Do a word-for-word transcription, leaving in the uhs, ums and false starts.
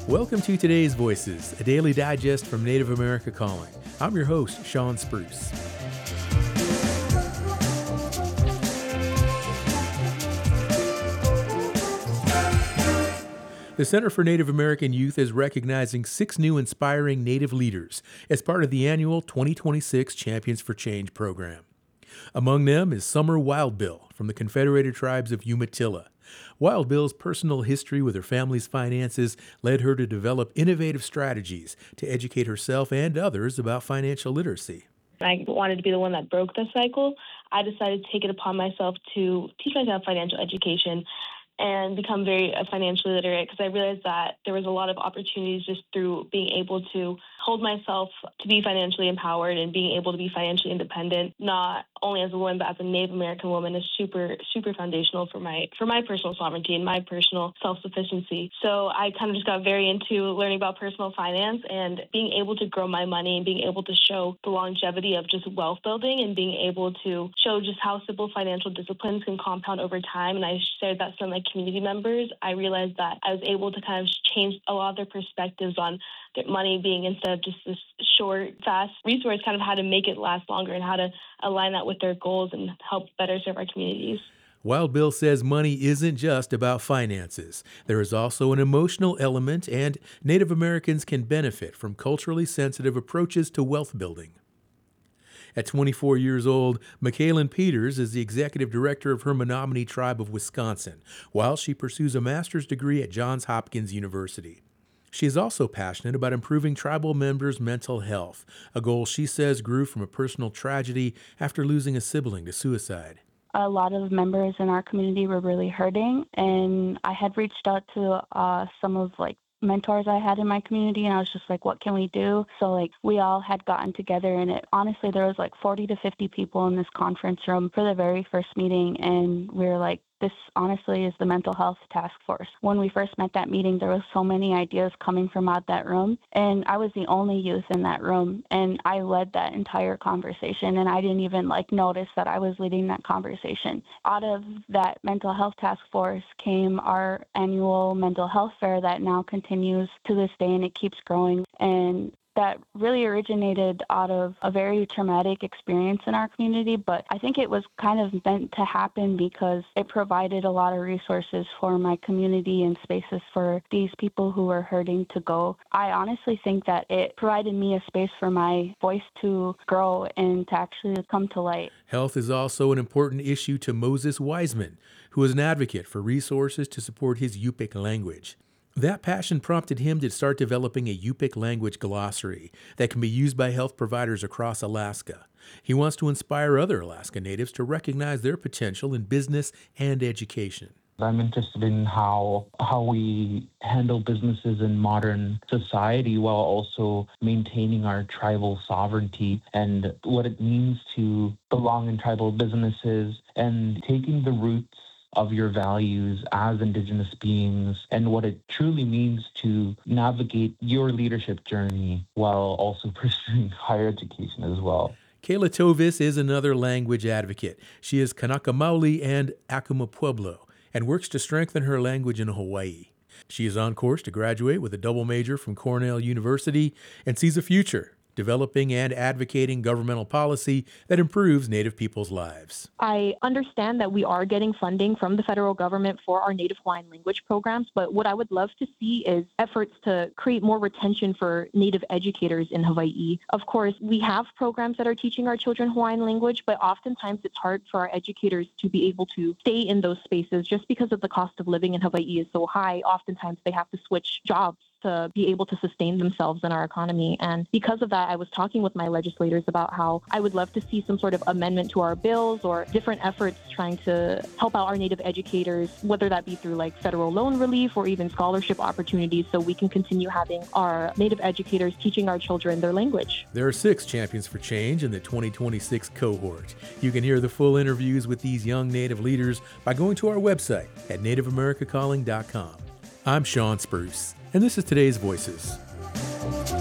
Welcome to Today's Voices, a daily digest from Native America Calling. I'm your host, Sean Spruce. The Center for Native American Youth is recognizing six new inspiring Native leaders as part of the annual twenty twenty-six Champions for Change program. Among them is Summer Wild Bill from the Confederated Tribes of Umatilla. Wild Bill's personal history with her family's finances led her to develop innovative strategies to educate herself and others about financial literacy. I wanted to be the one that broke the cycle. I decided to take it upon myself to teach myself financial education and become very uh, financially literate, because I realized that there was a lot of opportunities just through being able to hold myself to be financially empowered and being able to be financially independent, not only as a woman, but as a Native American woman, is super, super foundational for my for my personal sovereignty and my personal self-sufficiency. So I kind of just got very into learning about personal finance and being able to grow my money and being able to show the longevity of just wealth building and being able to show just how simple financial disciplines can compound over time. And I shared that to some of my community members. I realized that I was able to kind of change a lot of their perspectives on their money being, instead of just this short, fast resource, kind of how to make it last longer and how to align that with their goals and help better serve our communities. Wild Bill says money isn't just about finances. There is also an emotional element, and Native Americans can benefit from culturally sensitive approaches to wealth building. At twenty-four years old, Michaelin Peters is the executive director of her Menominee Tribe of Wisconsin, while she pursues a master's degree at Johns Hopkins University. She is also passionate about improving tribal members' mental health, a goal she says grew from a personal tragedy after losing a sibling to suicide. A lot of members in our community were really hurting, and I had reached out to uh, some of like mentors I had in my community, and I was just like, what can we do? So like we all had gotten together, and it honestly there was like forty to fifty people in this conference room for the very first meeting, and we were like, this honestly is the mental health task force. When we first met that meeting, there was so many ideas coming from out that room, and I was the only youth in that room, and I led that entire conversation, and I didn't even like notice that I was leading that conversation. Out of that mental health task force came our annual mental health fair that now continues to this day, and it keeps growing. And that really originated out of a very traumatic experience in our community, but I think it was kind of meant to happen because it provided a lot of resources for my community and spaces for these people who were hurting to go. I honestly think that it provided me a space for my voice to grow and to actually come to light. Health is also an important issue to Moses Wiseman, who is an advocate for resources to support his Yupik language. That passion prompted him to start developing a Yupik language glossary that can be used by health providers across Alaska. He wants to inspire other Alaska Natives to recognize their potential in business and education. I'm interested in how how we handle businesses in modern society while also maintaining our tribal sovereignty, and what it means to belong in tribal businesses and taking the roots of your values as Indigenous beings and what it truly means to navigate your leadership journey while also pursuing higher education as well. Kayla Tovis is another language advocate. She is Kanaka Maoli and Acoma Pueblo and works to strengthen her language in Hawaii. She is on course to graduate with a double major from Cornell University and sees a future developing and advocating governmental policy that improves Native people's lives. I understand that we are getting funding from the federal government for our Native Hawaiian language programs, but what I would love to see is efforts to create more retention for Native educators in Hawaii. Of course, we have programs that are teaching our children Hawaiian language, but oftentimes it's hard for our educators to be able to stay in those spaces just because of the cost of living in Hawaii is so high. Oftentimes they have to switch jobs to be able to sustain themselves in our economy. And because of that, I was talking with my legislators about how I would love to see some sort of amendment to our bills or different efforts trying to help out our Native educators, whether that be through like federal loan relief or even scholarship opportunities, so we can continue having our Native educators teaching our children their language. There are six Champions for Change in the twenty twenty-six cohort. You can hear the full interviews with these young Native leaders by going to our website at native america calling dot com. I'm Sean Spruce, and this is Today's Voices.